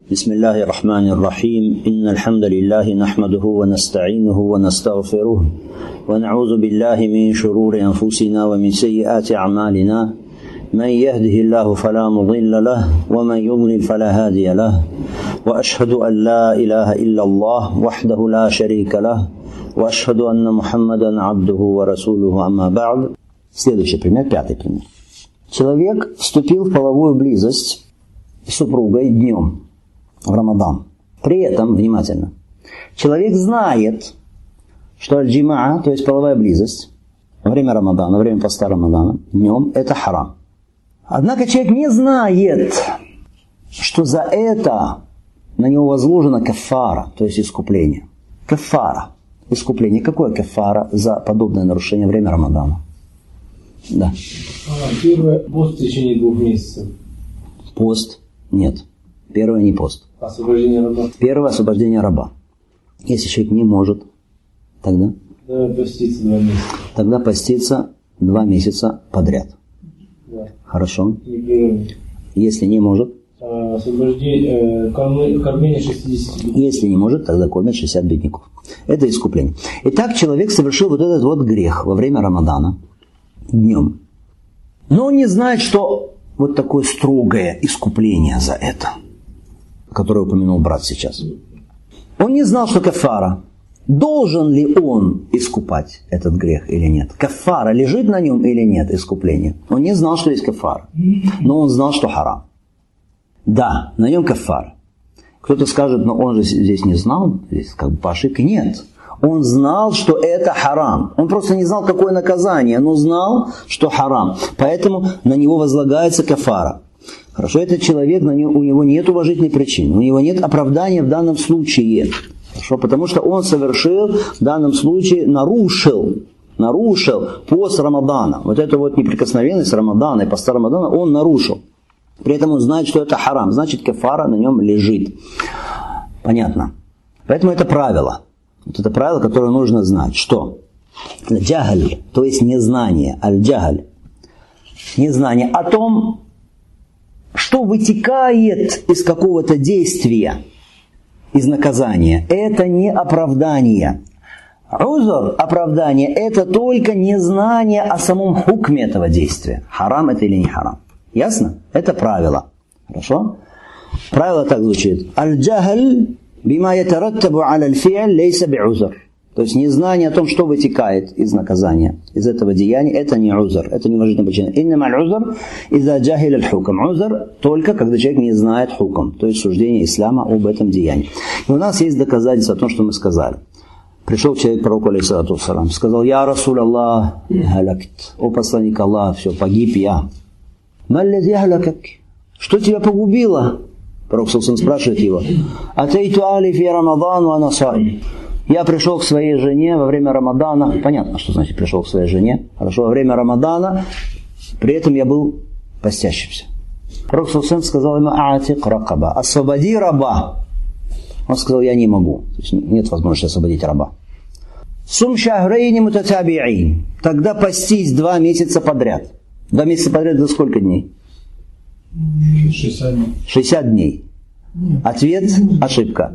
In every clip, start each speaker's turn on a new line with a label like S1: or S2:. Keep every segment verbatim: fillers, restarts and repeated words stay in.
S1: بسم الله الرحمن الرحيم إن الحمد لله نحمده ونستعينه ونستغفره ونعوذ بالله من شرور أنفسنا ومن سيئات أعمالنا من يهده الله فلا مضل له ومن يضلل فلا هادي له وأشهد أن لا إله إلا الله وحده لا شريك له وأشهد أن محمدا عبده ورسوله أما بعد. Следующий пример, пятый пример. Человек вступил в половую близость с супругой днем в Рамадан. При этом, внимательно, человек знает, что аль-джимаа, то есть половая близость, во время Рамадана, во время поста Рамадана, днем, это харам. Однако человек не знает, что за это на него возложена кафара, то есть искупление. Кафара, искупление. Какое кафара за подобное нарушение во время Рамадана? Да.
S2: А, первое, пост в течение двух месяцев.
S1: Пост? Нет. Первое не пост.
S2: Освобождение раба.
S1: Первое освобождение раба. Если человек не может, тогда?
S2: Да, поститься два месяца.
S1: Тогда поститься два месяца подряд.
S2: Да.
S1: Хорошо.
S2: Непрерывно.
S1: Если не может?
S2: А, освобождение, э, кормление шестидесяти.
S1: Если не может, тогда кормят шестьдесят бедняков. Это искупление. Итак, человек совершил вот этот вот грех во время Рамадана днем. Но он не знает, что вот такое строгое искупление за это, которое упомянул брат сейчас. Он не знал, что кафара. Должен ли он искупать этот грех или нет? Кафара лежит на нем или нет, искупление? Он не знал, что есть кафара. Но он знал, что харам. Да, на нем кафара. Кто-то скажет, но он же здесь не знал, здесь как бы по ошибке. Нет. Он знал, что это харам. Он просто не знал, какое наказание, но знал, что харам. Поэтому на него возлагается кафара. Хорошо, этот человек, на него, у него нет уважительной причины, у него нет оправдания в данном случае. Хорошо, потому что он совершил в данном случае, нарушил, нарушил пост Рамадана. Вот эту вот неприкосновенность Рамадана и поста Рамадана он нарушил. При этом он знает, что это харам, значит кафара на нем лежит. Понятно. Поэтому это правило. Вот это правило, которое нужно знать. Что? Джагаль, то есть незнание. Аль-джагаль. Незнание о том, что вытекает из какого-то действия, из наказания. Это не оправдание. Узр, оправдание, это только незнание о самом хукме этого действия. Харам это или не харам. Ясно? Это правило. Хорошо? Правило так звучит. Аль-джагаль бима ятараттабу аля аль-фи'ль лейса би'узр. То есть незнание о том, что вытекает из наказания, из этого деяния, это не узр, это не уважительная причина. Иннама аль-узр иза джахиль аль-хукм. Узр только когда человек не знает хукм, то есть суждение ислама об этом деянии. И у нас есть доказательства о том, что мы сказали. Пришел человек к пророку, алейхиссалату вассалам, сказал: «Я Расуль Аллах, халакт». О посланник Аллаха, все, погиб я. «Маллази халакак». Что тебя погубило? Пророк саллаллаху спрашивает его: «Атайту али фи Рамадан ва ана саим». Я пришел к своей жене во время Рамадана. Понятно, что значит пришел к своей жене. Хорошо, во время Рамадана. При этом я был постящимся. Пророк саллаллаху сказал ему: «Аатик ракаба». Освободи раба. Он сказал: я не могу. То есть нет возможности освободить раба. Сум шахрейни мутатабиин. Тогда постись два месяца подряд. Два месяца подряд за сколько дней?
S2: шестьдесят дней.
S1: шестьдесят дней. Ответ – ошибка.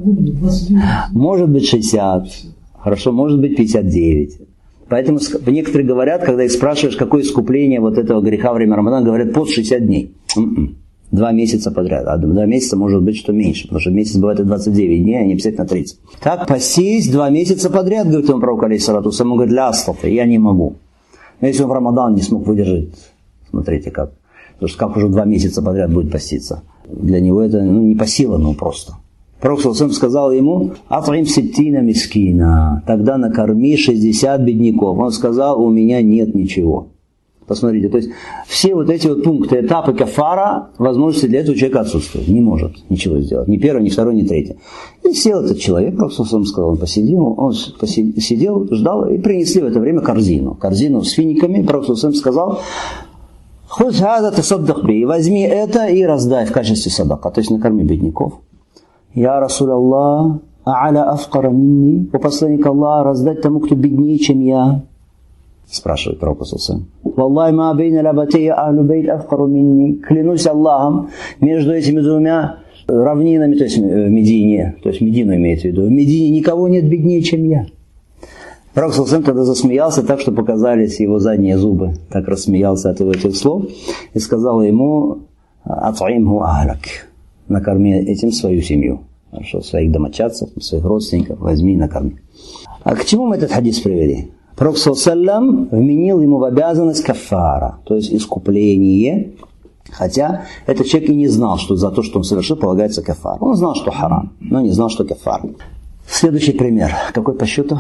S1: Может быть шестьдесят, хорошо, может быть пятьдесят девять. Поэтому некоторые говорят, когда их спрашиваешь, какое искупление вот этого греха во время Рамадана, говорят пост шестьдесят дней. М-м. Два месяца подряд. А два месяца может быть что меньше, потому что месяц бывает и двадцать девять дней, а не обязательно тридцать. Так, постись два месяца подряд, говорит ему пророк, алейхиссалату вассалам, он говорит: ля астафи, я не могу. Но если он в Рамадан не смог выдержать, смотрите как. Потому что как уже два месяца подряд будет поститься. Для него это ну, не по силам, ну просто. Пророк саллаллаху сказал ему: «Ат'им ситтина мискина». Тогда накорми шестьдесят бедняков. Он сказал: у меня нет ничего. Посмотрите, то есть все вот эти вот пункты, этапы кафара, возможности для этого человека отсутствуют. Не может ничего сделать. Ни первый, ни второй, ни третий. И сел этот человек, Пророк саллаллаху сказал, он посидел, он посидел, ждал, и принесли в это время корзину. Корзину с финиками. Пророк саллаллаху сказал: «Хуз хаза тасаддак би». Возьми это и раздай в качестве садака, то есть накорми бедняков. «Я Расуль Аллах, а'аля афкара минни». О посланник Аллаха, раздать тому, кто беднее, чем я. Спрашивает пророк саллаллаху. «Валлахи ма бейна лабатия ахлю бейт афкару минни». Клянусь Аллахом, между этими двумя равнинами, то есть в Медине, то есть Медину имеется в виду, в Медине никого нет беднее, чем я. Пророк саллаллаху алейхи ва саллям тогда засмеялся так, что показались его задние зубы. Так рассмеялся от этих слов и сказал ему: «Ат'имху ахлак», накорми этим свою семью. Хорошо, своих домочадцев, своих родственников возьми и накорми. А к чему мы этот хадис привели? Пророк саллаллаху алейхи ва саллям вменил ему в обязанность кафара, то есть искупление, хотя этот человек и не знал, что за то, что он совершил, полагается кафар. Он знал, что харам, но не знал, что кафар. Следующий пример. Какой по счету?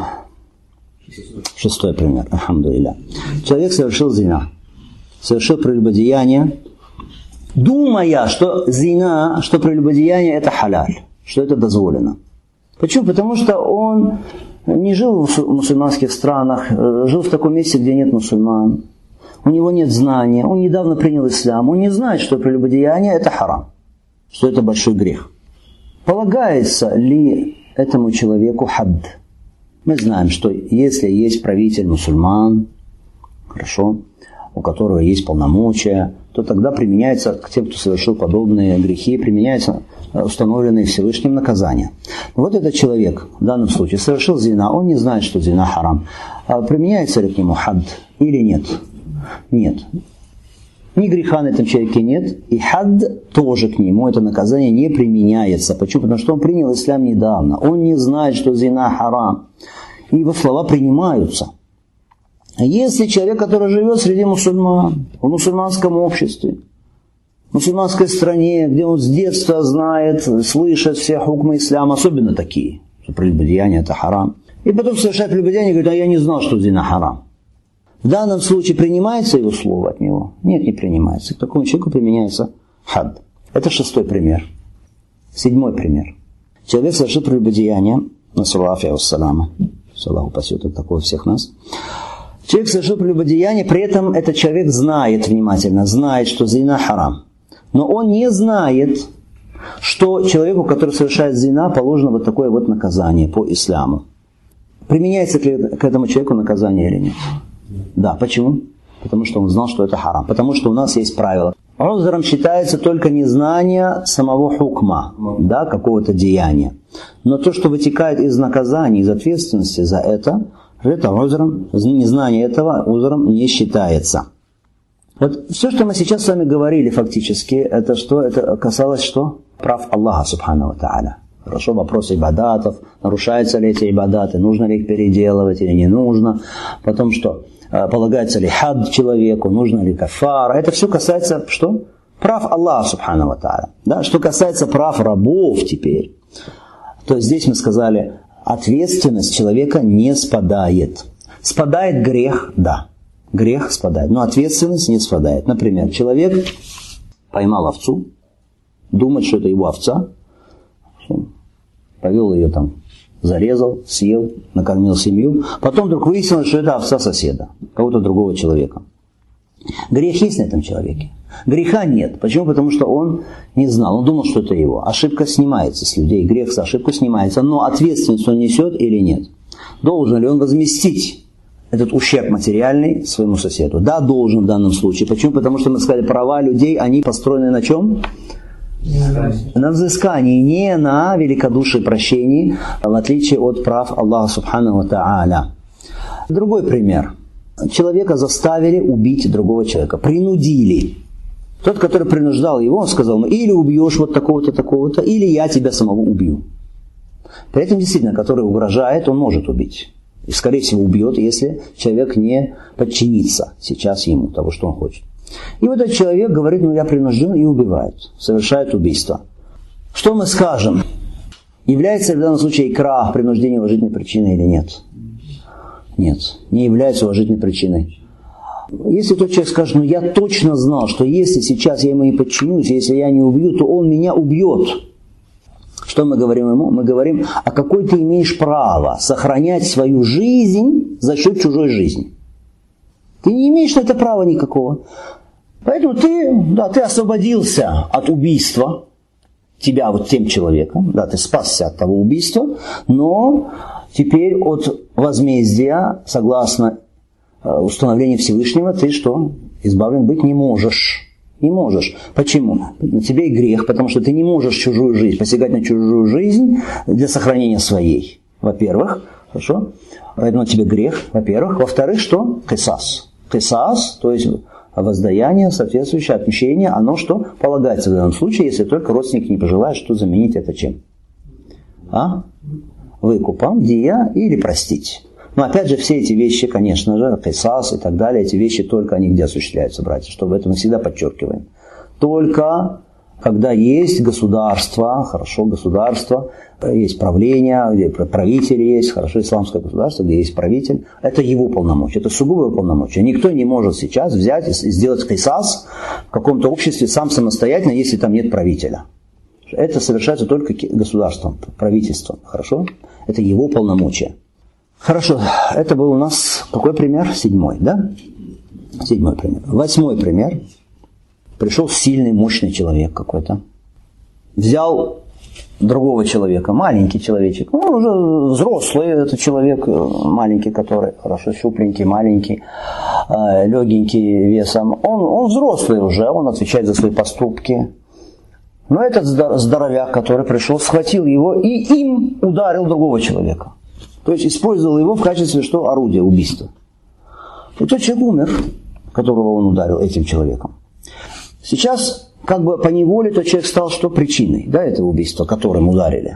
S1: Шестой пример. Альхамдулилля. Человек совершил зина, совершил прелюбодеяние, думая, что зина, что прелюбодеяние это халяль, что это дозволено. Почему? Потому что он не жил в мусульманских странах, жил в таком месте, где нет мусульман. У него нет знания, он недавно принял ислам, он не знает, что прелюбодеяние это харам, что это большой грех. Полагается ли этому человеку хадд? Мы знаем, что если есть правитель мусульман, хорошо, у которого есть полномочия, то тогда применяется к тем, кто совершил подобные грехи, применяется установленные Всевышним наказания. Вот этот человек в данном случае совершил зина, он не знает, что зина харам. А применяется ли к нему хадд или нет? Нет. Ни греха на этом человеке нет, и хадд тоже к нему, это наказание не применяется. Почему? Потому что он принял ислам недавно. Он не знает, что зина харам. И его слова принимаются. Если человек, который живет среди мусульман, в мусульманском обществе, в мусульманской стране, где он с детства знает, слышит все хукмы ислама, особенно такие, что прелюбодеяние это харам, и потом совершает прелюбодеяние и говорит: а я не знал, что зина харам. В данном случае принимается его слово от него? Нет, не принимается. К такому человеку применяется хадд. Это шестой пример. Седьмой пример. Человек совершил прелюбодеяние, нассаллаху вассалама, Аллах упасет от такого всех нас. Человек совершил прелюбодеяние, при этом этот человек знает внимательно, знает, что зина харам. Но он не знает, что человеку, который совершает зина, положено вот такое вот наказание по исламу. Применяется ли к этому человеку наказание или нет? Да, почему? Потому что он знал, что это харам. Потому что у нас есть правило. Узром считается только незнание самого хукма, да, какого-то деяния. Но то, что вытекает из наказания, из ответственности за это, это узром, незнание этого узром не считается. Вот все, что мы сейчас с вами говорили фактически, это что? Это касалось что? Прав Аллаха субхану ва тааля. Хорошо, вопрос ибадатов, нарушаются ли эти ибадаты, нужно ли их переделывать или не нужно. Потом что? Полагается ли хадд человеку, нужно ли кафара. Это все касается что? Прав Аллаха субхану ва тааля. Да? Что касается прав рабов теперь, то здесь мы сказали, ответственность человека не спадает. Спадает грех, да. Грех спадает, но ответственность не спадает. Например, человек поймал овцу, думает, что это его овца, повел ее там, зарезал, съел, накормил семью. Потом вдруг выяснилось, что это овца соседа, кого-то другого человека. Грех есть на этом человеке? Греха нет. Почему? Потому что он не знал, он думал, что это его. Ошибка снимается с людей, грех за ошибку снимается, но ответственность он несет или нет? Должен ли он возместить этот ущерб материальный своему соседу? Да, должен в данном случае. Почему? Потому что мы сказали, права людей, они построены на чем? На взыскании, не на великодушии прощении, в отличие от прав Аллаха субхану ва тааля. Другой пример. Человека заставили убить другого человека, принудили. Тот, который принуждал его, он сказал: ну или убьешь вот такого-то, такого-то, или я тебя самого убью. При этом действительно, который угрожает, он может убить. И скорее всего убьет, если человек не подчинится сейчас ему, того, что он хочет. И вот этот человек говорит: ну я принужден, и убивает, совершает убийство. Что мы скажем? Является ли в данном случае икрах, принуждение уважительной причиной или нет? Нет, не является уважительной причиной. Если тот человек скажет: ну я точно знал, что если сейчас я ему не подчинюсь, если я не убью, то он меня убьет. Что мы говорим ему? Мы говорим: а какое ты имеешь право сохранять свою жизнь за счет чужой жизни? Ты не имеешь на это права никакого. Поэтому ты, да, ты освободился от убийства, тебя вот тем человеком, да, ты спасся от того убийства, но теперь от возмездия, согласно установлению Всевышнего, ты что? Избавлен быть не можешь. Не можешь. Почему? На тебе и грех, потому что ты не можешь чужую жизнь, посягать на чужую жизнь для сохранения своей. Во-первых, хорошо? Поэтому на тебе грех, во-первых. Во-вторых, что? Кисас. Кисас, то есть воздаяние, соответствующее отмщение, оно что? Полагается в данном случае, если только родственники не пожелают, что заменить это чем? А? Выкупом, дия или простить. Но опять же, все эти вещи, конечно же, кисас и так далее, эти вещи только они где осуществляются, братья, что в этом мы всегда подчеркиваем. Только когда есть государство, хорошо, государство, есть правление, где правитель есть, хорошо, исламское государство, где есть правитель, это его полномочия, это сугубо его полномочия. Никто не может сейчас взять и сделать кисас в каком-то обществе сам самостоятельно, если там нет правителя. Это совершается только государством, правительством, хорошо? Это его полномочия. Хорошо, это был у нас какой пример? Седьмой, да? Седьмой пример. Восьмой пример. Пришел сильный, мощный человек какой-то. Взял другого человека, маленький человечек. Ну, уже взрослый этот человек, маленький, который хорошо щупленький, маленький, легенький весом. Он, он взрослый уже, он отвечает за свои поступки. Но этот здоровяк, который пришел, схватил его и им ударил другого человека. То есть использовал его в качестве что? Орудия убийства. И тот человек умер, которого он ударил этим человеком. Сейчас, как бы по неволе, тот человек стал что? Причиной, да, этого убийства, которым ударили.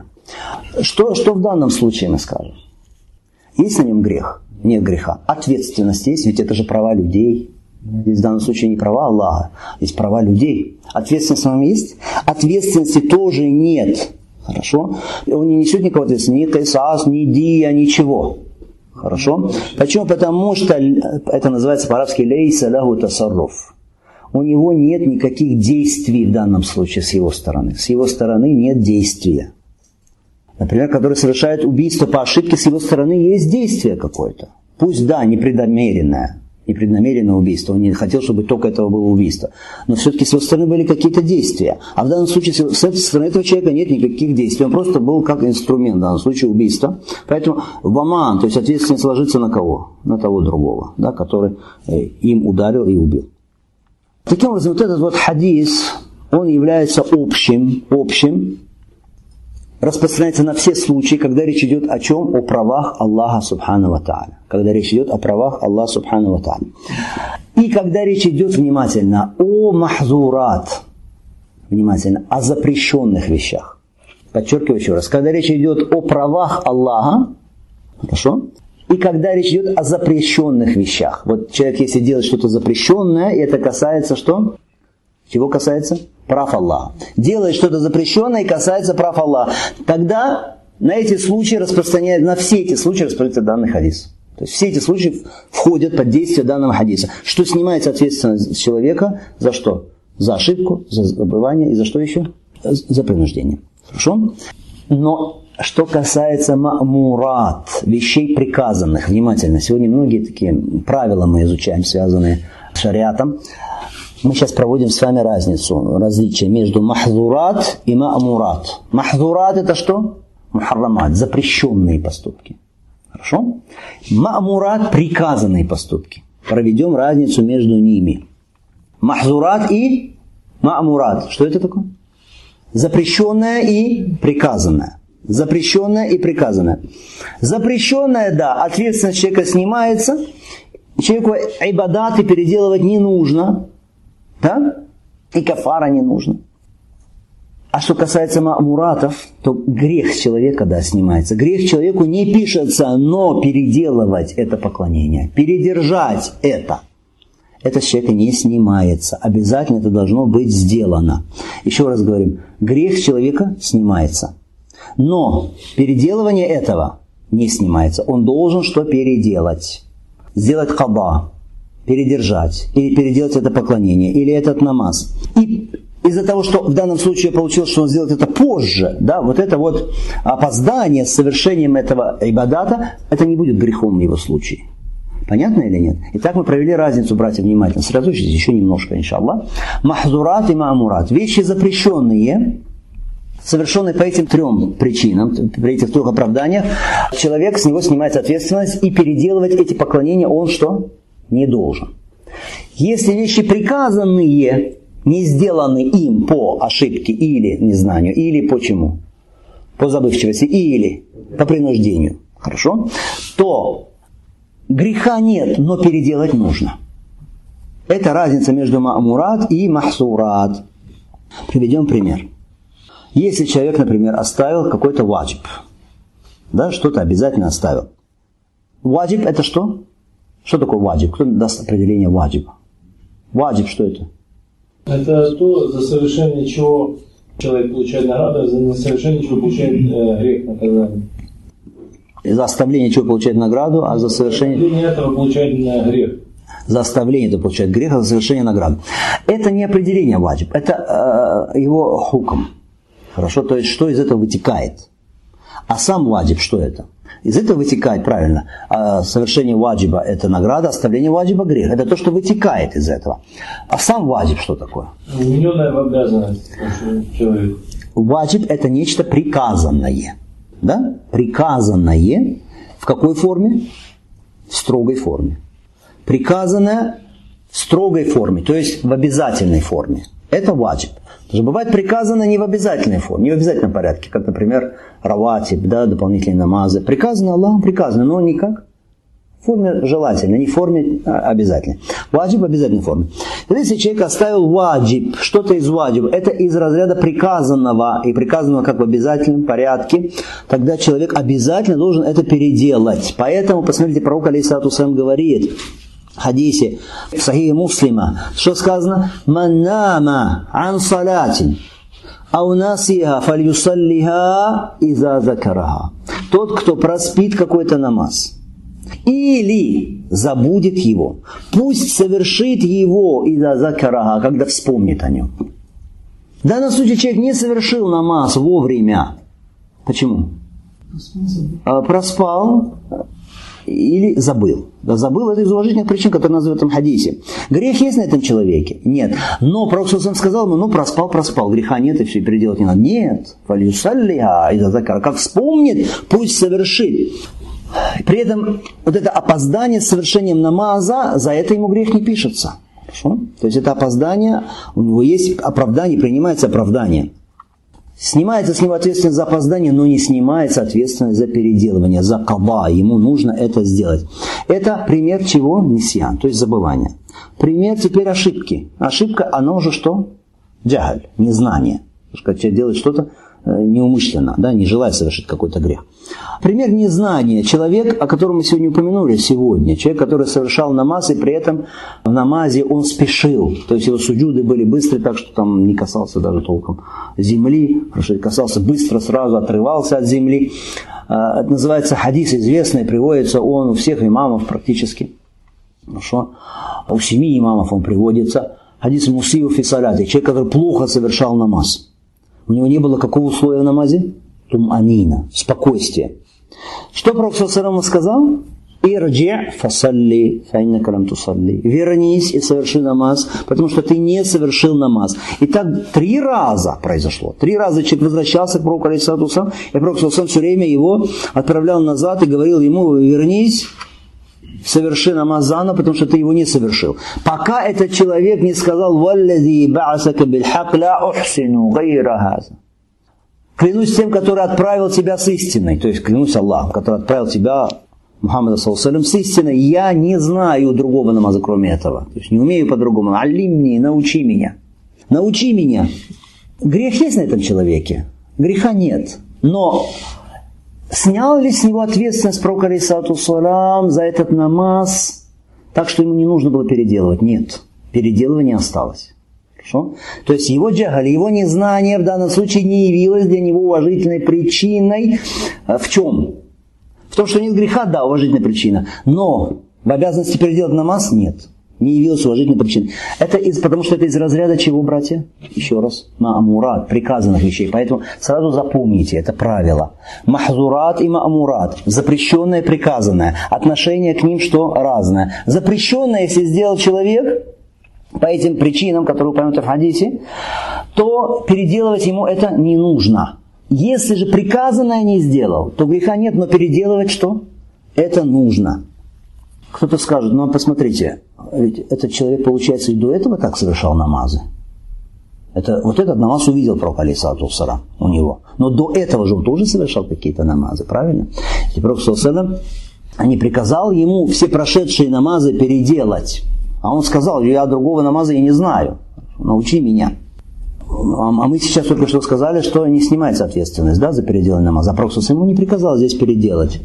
S1: Что, что в данном случае мы скажем? Есть на нем грех? Нет греха. Ответственность есть, ведь это же права людей. Здесь в данном случае не права Аллаха, здесь права людей. Ответственность с вами есть? Ответственности тоже нет. Хорошо? Он не несет никакого ответственности, ни кисас, ни дия, ничего. Хорошо? Почему? Потому что это называется по-арабски лейса лаху тасарруф. У него нет никаких действий в данном случае с его стороны. С его стороны нет действия. Например, который совершает убийство по ошибке, с его стороны есть действие какое-то. Пусть да, непреднамеренное. Непреднамеренное убийство. Он не хотел, чтобы только этого было убийство. Но все-таки с его стороны были какие-то действия. А в данном случае с этой стороны этого человека нет никаких действий. Он просто был как инструмент в данном случае убийства. Поэтому ваман, то есть ответственность ложится на кого? На того другого, да, который им ударил и убил. Таким образом, вот этот вот хадис, он является общим, общим, распространяется на все случаи, когда речь идет о чем? О правах Аллаха Субхану ва Тааля. Когда речь идет о правах Аллаха Субхану ва Тааля. И когда речь идет, внимательно, о махзурат, внимательно, о запрещенных вещах. Подчеркиваю еще раз, когда речь идет о правах Аллаха, хорошо? И когда речь идет о запрещенных вещах. Вот человек, если делает что-то запрещенное, и это касается что? Чего касается? Прав Аллаха. Делает что-то запрещенное и касается прав Аллаха. Тогда на эти случаи распространяется, на все эти случаи распространяется данный хадис. То есть все эти случаи входят под действие данного хадиса. Что снимается ответственность человека за что? За ошибку, за забывание и за что еще? За принуждение. Хорошо? Но что касается ма'мурат, вещей приказанных, внимательно, сегодня многие такие правила мы изучаем, связанные с шариатом. Мы сейчас проводим с вами разницу, различие между махзурат и ма'мурат. Махзурат это что? Мухаррамат, запрещенные поступки. Хорошо? Ма'мурат, приказанные поступки. Проведем разницу между ними. Махзурат и ма'мурат. Что это такое? Запрещенное и приказанное. Запрещенное и приказанное. Запрещенное, да, ответственность человека снимается. Человеку ибадаты переделывать не нужно. Да? И кафара не нужно. А что касается ма'муратов, то грех с человека, да, снимается. Грех человеку не пишется, но переделывать это поклонение, передержать это, это с человека не снимается. Обязательно это должно быть сделано. Еще раз говорим, грех с человека снимается. Но переделывание этого не снимается. Он должен что переделать? Сделать каба, передержать, или переделать это поклонение, или этот намаз. И из-за того, что в данном случае получилось, что он сделает это позже, да, вот это вот опоздание с совершением этого ибадата, это не будет грехом в его случае. Понятно или нет? Итак, мы провели разницу, братья, внимательно. Сосредоточьтесь еще немножко, иншаллах. Махзурат и ма'мурат. Вещи запрещенные, совершенные по этим трем причинам, при этих трех оправданиях, человек, с него снимается ответственность, и переделывать эти поклонения он что? Не должен. Если вещи приказанные, не сделаны им по ошибке или незнанию, или почему? По забывчивости, или по принуждению, хорошо? То греха нет, но переделать нужно. Это разница между ма'мурат и махсурат. Приведем пример. Если человек, например, оставил какой-то ваджиб, да, что-то обязательно оставил. Ваджиб это что? Что такое ваджиб? Кто даст определение ваджиба? Ваджиб что это?
S2: Это то, за совершение чего человек получает награду, за несовершение чего получает э, грех, наказание.
S1: За оставление чего получает награду, а за совершение...
S2: За оставление этого получает грех.
S1: За оставление это получает грех, а за совершение награду. Это не определение ваджиб, это э, его хукм. Хорошо, то есть что из этого вытекает. А сам ваджиб что это? Из этого вытекает, правильно, совершение ваджиба – это награда, оставление ваджиба – грех. Это то, что вытекает из этого. А сам ваджиб что такое?
S2: Вмененная в обязанность человека.
S1: Ваджиб – это нечто приказанное. Да? Приказанное в какой форме? В строгой форме. Приказанное в строгой форме, то есть в обязательной форме. Это ваджиб. Потому что бывает приказано не в обязательной форме, не в обязательном порядке, как, например, раватиб, да, дополнительные намазы. Приказано Аллахом, приказано, но не как в форме желательной, не в форме обязательной. Ваджиб в обязательной форме. Если человек оставил ваджиб, что-то из ваджиба, это из разряда приказанного, и приказанного как в обязательном порядке, тогда человек обязательно должен это переделать. Поэтому, посмотрите, пророк алейхиссалату вассалям говорит, в хадисе в Сахихе Муслима, что сказано? «Ман нама ан салатин, ау насиха фальюсаллиха иза закараха». Тот, кто проспит какой-то намаз или забудет его, пусть совершит его иза закараха, когда вспомнит о нем. В данном случае человек не совершил намаз вовремя. Почему? Проспал или забыл. Да, забыл, это из уважительных причин, которые названы в этом хадисе. Грех есть на этом человеке? Нет. Но Пророк сам сказал ему, ну проспал, проспал, греха нет, и все, переделать не надо. Нет. Как вспомнит, пусть совершит. При этом вот это опоздание с совершением намаза, за это ему грех не пишется. Хорошо? То есть это опоздание, у него есть оправдание, принимается оправдание. Снимается с него ответственность за опоздание, но не снимается ответственность за переделывание, за каба. Ему нужно это сделать. Это пример чего? Нисьян, то есть забывание. Пример теперь ошибки. Ошибка, она уже что? Джахаль, незнание. Потому что когда человек делает что-то неумышленно, да, не желая совершить какой-то грех. Пример незнания. Человек, о котором мы сегодня упомянули сегодня. Человек, который совершал намаз, и при этом в намазе он спешил. То есть его суджуды были быстрые, так что там не касался даже толком земли. Хорошо, касался быстро, сразу отрывался от земли. Это называется хадис известный, приводится он у всех имамов практически. Хорошо. У семи имамов он приводится. Хадис мусию фи саляти. Человек, который плохо совершал намаз. У него не было какого условия в намазе? Тум-анина, спокойствие. Что Пророк саллаллаху сказал? Ирджи фасалли фаиннака лам тусалли. Вернись и соверши намаз, потому что ты не совершил намаз. И так три раза произошло. Три раза человек возвращался к Пророку алейхиссалату вассалям, и Пророк саллаллаху алейхи вассалям все время его отправлял назад и говорил ему: вернись, соверши намаз заново, потому что ты его не совершил. Пока этот человек не сказал: «Валлади ба'асака бильхак ла ухсину гайра хаза». Клянусь тем, который отправил тебя с истиной. То есть клянусь Аллахом, который отправил тебя, Мухаммада саллаллаху алейхи вассалям, с истиной. Я не знаю другого намаза, кроме этого. То есть не умею по-другому. Алимни, научи меня. Научи меня. Грех есть на этом человеке? Греха нет. Но снял ли с него ответственность пророк алейхиссалату вассалям за этот намаз, так что ему не нужно было переделывать? Нет. Переделывание осталось. Хорошо? То есть его джахаль, его незнание в данном случае не явилось для него уважительной причиной. В чем? В том, что нет греха, да, уважительная причина. Но в обязанности переделать намаз нет. Не явилась уважительной причиной. Это из, потому что это из разряда чего, братья? Еще раз. Ма'амурат, приказанных вещей. Поэтому сразу запомните это правило. Махзурат и ма'амурат. Запрещенное, приказанное. Отношение к ним что? Разное. Запрещенное, если сделал человек по этим причинам, которые упомянуты в хадисе, то переделывать ему это не нужно. Если же приказанное не сделал, то греха нет, но переделывать что? Это нужно. Кто-то скажет: ну посмотрите, ведь этот человек, получается, и до этого так совершал намазы. Это, вот этот намаз увидел пророк, алейхиссалату вассалам, у него. Но до этого же он тоже совершал какие-то намазы, правильно? И пророк, саллаллаху не приказал ему все прошедшие намазы переделать. А он сказал: я другого намаза и не знаю, научи меня. А мы сейчас только что сказали, что не снимается ответственность, да, за переделание намаза. А пророк ему не приказал здесь переделать.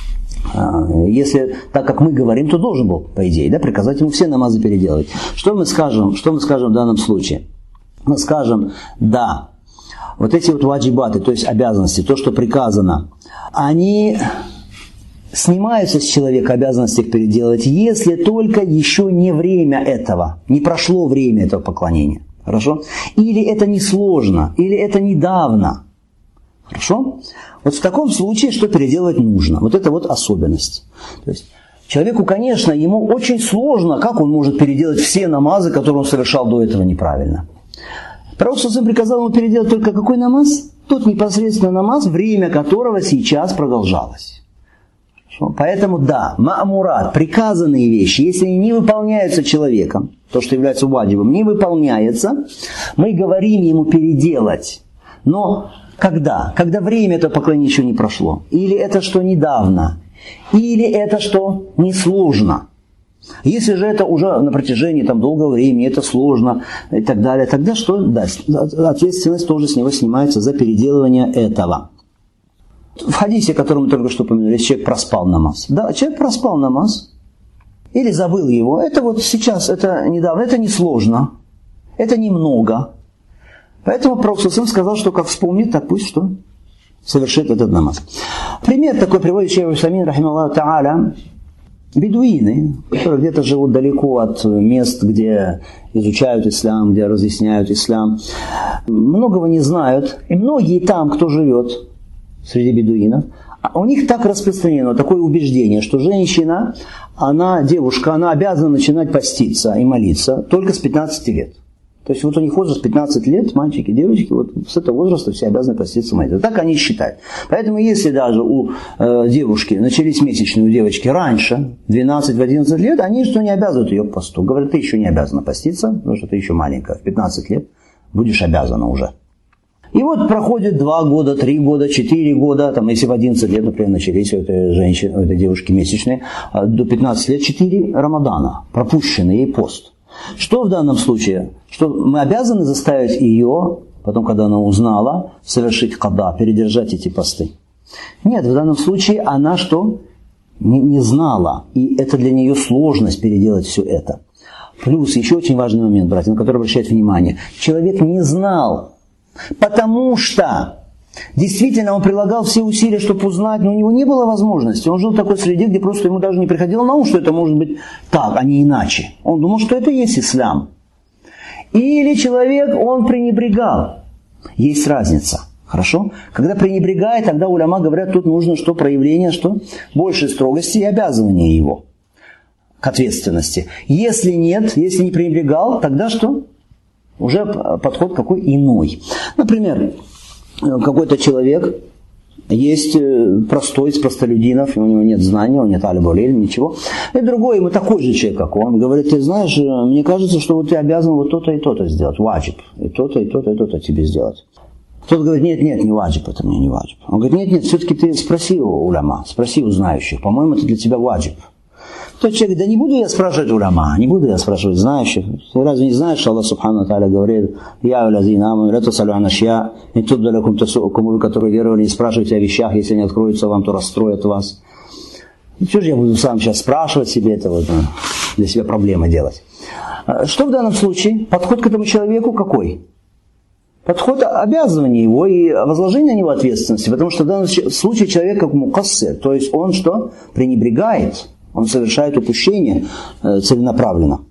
S1: Если так, как мы говорим, то должен был, по идее, да, приказать ему все намазы переделать. Что мы скажем, что мы скажем в данном случае? Мы скажем: да, вот эти вот ваджибаты, то есть обязанности, то, что приказано, они снимаются с человека, обязанности их переделать, если только еще не время этого, не прошло время этого поклонения. Хорошо? Или это несложно, или это недавно. Хорошо? Вот в таком случае что переделать нужно? Вот это вот особенность. То есть человеку, конечно, ему очень сложно, как он может переделать все намазы, которые он совершал до этого неправильно. Пророк саллаллаху приказал ему переделать только какой намаз? Тот непосредственно намаз, время которого сейчас продолжалось. Хорошо? Поэтому да, ма'мурат, приказанные вещи, если они не выполняются человеком, то, что является ваджибом, не выполняется, мы говорим ему переделать. Но когда? Когда время этого поклонения еще не прошло. Или это что недавно. Или это что несложно. Если же это уже на протяжении там, долгого времени, это сложно и так далее, тогда что? Да, ответственность тоже с него снимается за переделывание этого. В хадисе, который мы только что упомянули, если человек проспал намаз. Да, человек проспал намаз. Или забыл его. Это вот сейчас, это недавно, это несложно. Это немного. Поэтому пророк саллаллаху сказал, что как вспомнит, так пусть что? Совершит этот намаз. Пример такой приводит шейх Усаймин, рахимахуллаху та'аля, бедуины, которые где-то живут далеко от мест, где изучают ислам, где разъясняют ислам. Многого не знают. И многие там, кто живет среди бедуинов, у них так распространено такое убеждение, что женщина, она, девушка, она обязана начинать поститься и молиться только с пятнадцати лет. То есть вот у них возраст пятнадцать лет, мальчики, девочки, вот с этого возраста все обязаны поститься и молиться. Так они считают. Поэтому если даже у э, девушки начались месячные у девочки раньше, двенадцать-одиннадцать лет, они что не обязывают ее к посту. Говорят, ты еще не обязана поститься, потому что ты еще маленькая, в пятнадцать лет будешь обязана уже. И вот проходит два года, три года, четыре года, там, если в одиннадцать лет, например, начались у этой женщины, у этой девушки месячные, до пятнадцати лет четыре Рамадана, пропущенный ей пост. Что в данном случае? Что мы обязаны заставить ее, потом, когда она узнала, совершить када, передержать эти посты? Нет, в данном случае она что? Не, не знала. И это для нее сложность переделать все это. Плюс еще очень важный момент, братья, на который обращают внимание. Человек не знал, потому что действительно он прилагал все усилия, чтобы узнать, но у него не было возможности. Он жил в такой среде, где просто ему даже не приходило на ум, что это может быть так, а не иначе. Он думал, что это и есть ислам. Или человек, он пренебрегал. Есть разница. Хорошо? Когда пренебрегает, тогда уляма говорят, тут нужно что? Проявление, что? Большей строгости и обязывания его к ответственности. Если нет, если не пренебрегал, тогда что? Уже подход какой иной. Например, какой-то человек есть простой, из простолюдинов, у него нет знаний, у него нет аль-булиль, ничего. И другой, ему такой же человек, как он, говорит, ты знаешь, мне кажется, что вот ты обязан вот то-то и то-то сделать, ваджиб, и то-то, и то-то, и то-то тебе сделать. Тот говорит, нет, нет, не ваджиб, это мне не ваджиб. Он говорит, нет, нет, все-таки ты спроси у уляма, спроси у знающих, по-моему, это для тебя ваджиб. Тот человек говорит, да не буду я спрашивать уляма, не буду я спрашивать знающих. Ты разве не знаешь, что Аллах Субхану Тааля говорит, я улазина аму, ля тасалю ан ашья, и тут далекум тасуукум, вы, которые веровали, не спрашивайте о вещах, если они откроются вам, то расстроят вас. И что же я буду сам сейчас спрашивать себе это, вот, для себя проблемы делать. Что в данном случае? Подход к этому человеку какой? Подход обязывания его и возложения на него ответственности, потому что в данном случае человек как мукассир, то есть он что? Пренебрегает. Он совершает упущение э, целенаправленно.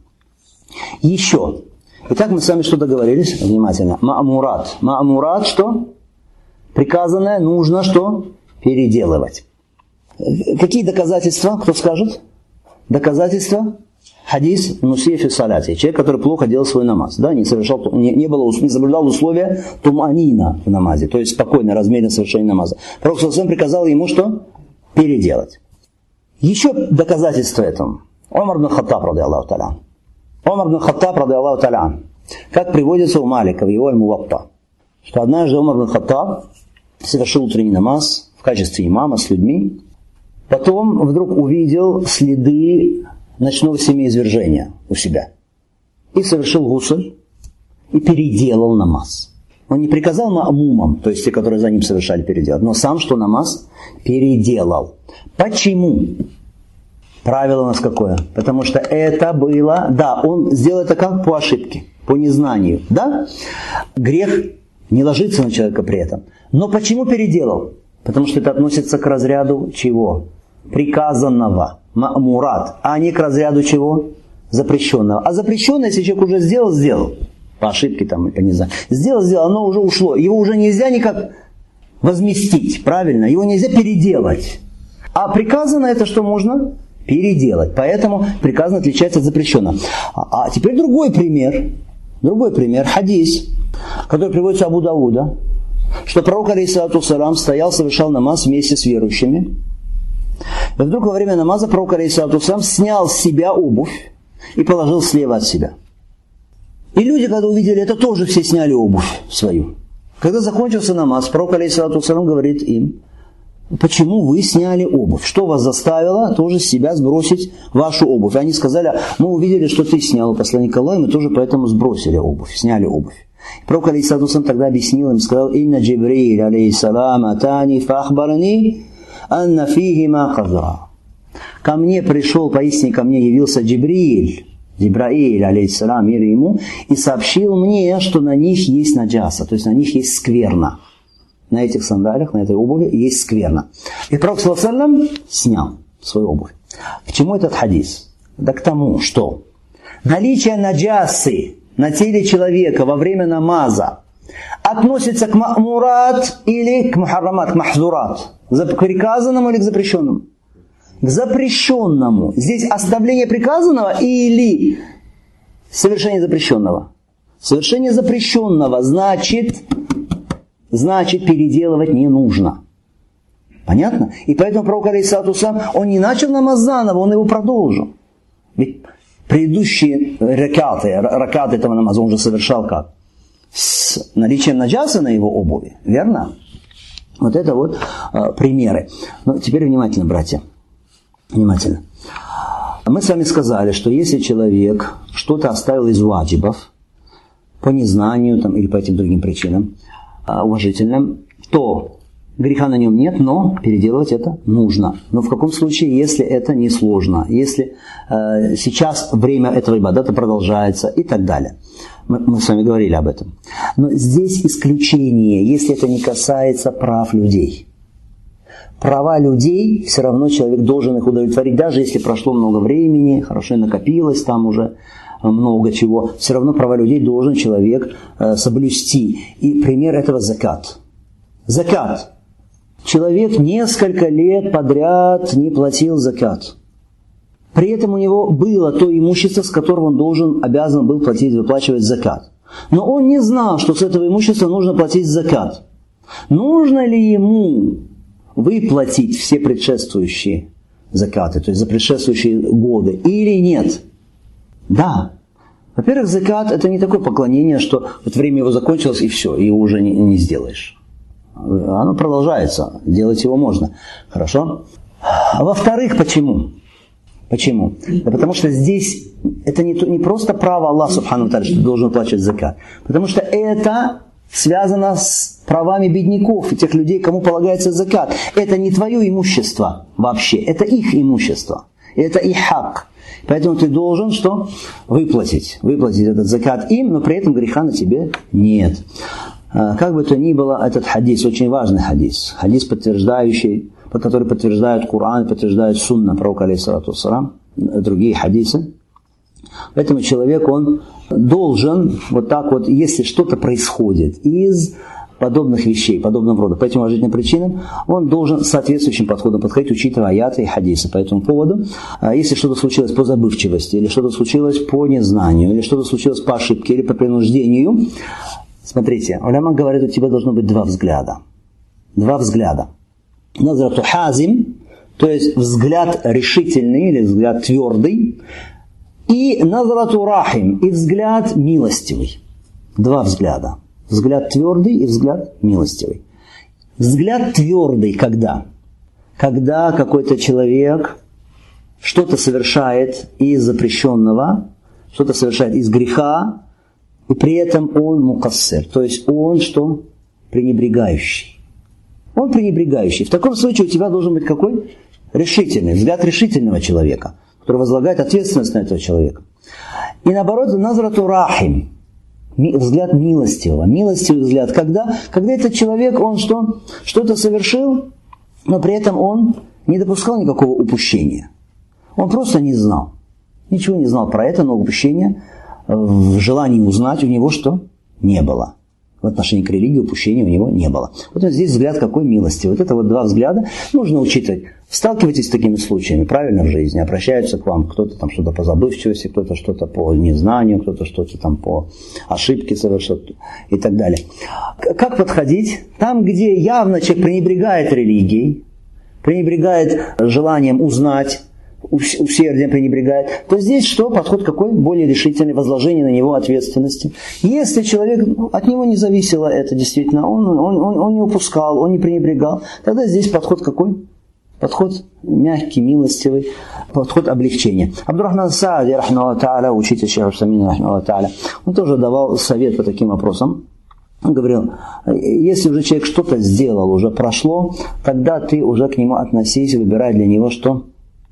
S1: Еще. Итак, мы с вами что договорились? Внимательно. Ма'мурат. Ма'мурат что? Приказанное нужно что? Переделывать. Какие доказательства? Кто скажет? Доказательства? Хадис нусия фи саляти. Человек, который плохо делал свой намаз. Да, не, совершал, не, не, было, не соблюдал условия туманина в намазе. То есть спокойно, размеренно совершение намаза. Пророк саллаллаху алейхи ва саллям приказал ему что? Переделать. Еще доказательство этому. Умар ибн Хаттаб, ради Аллаху та'аля. Умар ибн Хаттаб, ради Аллаху та'аля. Как приводится у Малика в его Аль-Муватта, что однажды Умар ибн Хаттаб совершил утренний намаз в качестве имама с людьми, потом вдруг увидел следы ночного семяизвержения у себя и совершил гусль и переделал намаз. Он не приказал маамумам, то есть те, которые за ним совершали, переделать, но сам, что намаз переделал. Почему? Правило у нас какое? Потому что это было, да, он сделал это как по ошибке, по незнанию, да? Грех не ложится на человека при этом. Но почему переделал? Потому что это относится к разряду чего? Приказанного, ма'мурат, а не к разряду чего? Запрещенного. А запрещенное, если человек уже сделал, сделал. По ошибке там, я не знаю. Сделал, сделал, оно уже ушло. Его уже нельзя никак возместить, правильно? Его нельзя переделать. А приказано это, что можно переделать. Поэтому приказано отличается от запрещенного. А, а теперь другой пример. Другой пример. Хадис, который приводится Абу Дауда, что пророк, алейхиссалату вассалям, стоял, совершал намаз вместе с верующими. И вдруг во время намаза пророк, алейхиссалату вассалям, снял с себя обувь и положил слева от себя. И люди, когда увидели это, тоже все сняли обувь свою. Когда закончился намаз, пророк, алейхиссалату вассалям, говорит им: почему вы сняли обувь? Что вас заставило тоже с себя сбросить вашу обувь? Они сказали: мы увидели, что ты снял, посланник Аллаха, мы тоже поэтому сбросили обувь, сняли обувь. Пророк, алейхиссалату вассалям, тогда объяснил им, сказал: «Инна Джибриль, алейхиссалам, атани фахбарани, анна фихима кадра». Ко мне пришел, поистине ко мне явился Джибриль, Джибраиль, алейхиссалам, мир ему, и сообщил мне, что на них есть наджаса, то есть на них есть скверна. На этих сандалиях, на этой обуви есть скверна. И пророк, саллаллаху алейхи ва саллям, снял свою обувь. К чему этот хадис? Да к тому, что наличие наджасы на теле человека во время намаза относится к ма'мурат или к мухаррамат, к махзурат, к приказанному или к запрещенному? К запрещенному. Здесь оставление приказанного или совершение запрещенного? Совершение запрещенного значит, значит переделывать не нужно. Понятно? И поэтому пророк, алейхиссалату вассалям, он не начал намаз заново, он его продолжил. Ведь предыдущие ракаты, ракаты этого намаза он уже совершал как? С наличием наджаса на его обуви. Верно? Вот это вот э, примеры. Но теперь внимательно, братья. Внимательно. Мы с вами сказали, что если человек что-то оставил из ваджибов по незнанию там, или по этим другим причинам э, уважительным, то греха на нем нет, но переделывать это нужно. Но в каком случае, если это не сложно, если э, сейчас время этого ибадата продолжается и так далее. Мы, мы с вами говорили об этом. Но здесь исключение, если это не касается прав людей. Права людей, все равно человек должен их удовлетворить, даже если прошло много времени, хорошо накопилось там уже много чего, все равно права людей должен человек э, соблюсти. И пример этого закат. Закат. Человек несколько лет подряд не платил закат. При этом у него было то имущество, с которым он должен, обязан был платить, выплачивать закат. Но он не знал, что с этого имущества нужно платить закат. Нужно ли ему выплатить все предшествующие закаты, то есть за предшествующие годы, или нет? Да. Во-первых, закат – это не такое поклонение, что вот время его закончилось и все, и его уже не, не сделаешь. Оно продолжается, делать его можно. Хорошо? А во-вторых, почему? Почему? Да потому что здесь это не, не просто право Аллаха Субхану ва Тааля, что ты должен уплачивать закат. Потому что это связано с правами бедняков и тех людей, кому полагается закат. Это не твое имущество вообще, это их имущество. Это их хак. Поэтому ты должен что? Выплатить. Выплатить этот закат им, но при этом греха на тебе нет. Как бы то ни было, этот хадис, очень важный хадис. Хадис, подтверждающий, который подтверждает Коран, подтверждает сунна пророка, алейхиссалату вассалам, другие хадисы. Поэтому человек, он должен вот так вот, если что-то происходит из подобных вещей, подобного рода, по этим уважительным причинам, он должен соответствующим подходом подходить, учитывая аяты и хадисы по этому поводу. Если что-то случилось по забывчивости, или что-то случилось по незнанию, или что-то случилось по ошибке, или по принуждению, смотрите, уляма говорит, у тебя должно быть два взгляда. Два взгляда. Назрату хазим, то есть взгляд решительный или взгляд твердый, И назрату рахим, и взгляд милостивый. Два взгляда. Взгляд твердый и взгляд милостивый. Взгляд твердый когда? Когда какой-то человек что-то совершает из запрещенного, что-то совершает из греха, и при этом он мукассир, то есть он что? Пренебрегающий. Он пренебрегающий. В таком случае у тебя должен быть какой? Решительный, взгляд решительного человека, который возлагает ответственность на этого человека. И наоборот, назрату рахим, взгляд милостивого. Милостивый взгляд, когда? Когда этот человек, он что? Что-то совершил, но при этом он не допускал никакого упущения. Он просто не знал. Ничего не знал про это, но упущения в желании узнать у него что? Не было. В отношении к религии упущения у него не было. Вот здесь взгляд какой милости. Вот это вот два взгляда нужно учитывать. Сталкивайтесь с такими случаями, правильно, в жизни. Обращаются к вам, кто-то там что-то по забывчивости, кто-то что-то по незнанию, кто-то что-то там по ошибке совершил и так далее. Как подходить? Там, где явно человек пренебрегает религией, пренебрегает желанием узнать, усердием пренебрегает, то здесь что? Подход какой? Более решительный, возложение на него ответственности. Если человек, ну, от него не зависело это действительно, он, он, он, он не упускал, он не пренебрегал, тогда здесь подход какой? Подход мягкий, милостивый, подход облегчения. Абдурахман Саади, рахмаллаху тааля, учитель Шейх Усамина, рахмаллаху тааля, он тоже давал совет по таким вопросам. Он говорил, если уже человек что-то сделал, уже прошло, тогда ты уже к нему относись, выбирай для него что?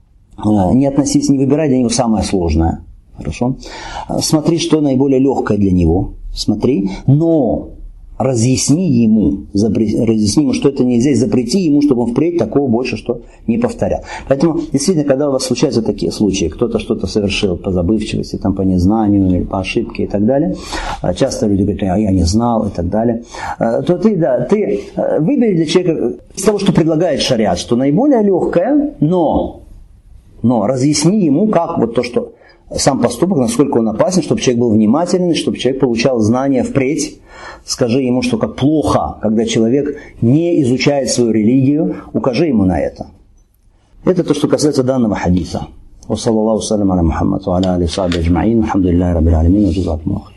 S1: Не относись, не выбирай для него самое сложное. Хорошо? Смотри, что наиболее легкое для него. Смотри, но разъясни ему, разъясни ему, что это нельзя, и запрети ему, чтобы он впредь такого больше что не повторял. Поэтому, действительно, когда у вас случаются такие случаи, кто-то что-то совершил по забывчивости, там, по незнанию, или по ошибке и так далее, часто люди говорят, а я не знал и так далее, то ты, да, ты выбери для человека из того, что предлагает шариат, что наиболее легкое, но, но разъясни ему, как вот то, что сам поступок, насколько он опасен, чтобы человек был внимательный, чтобы человек получал знания впредь. Скажи ему, что как плохо, когда человек не изучает свою религию, укажи ему на это. Это то, что касается данного хадиса. Ва саллаллаху салям аля Мухаммад ва аля алихи ва сахбихи аджмаин. Алхамдулиллахи раббил алямин. Ва джазакумуллаху.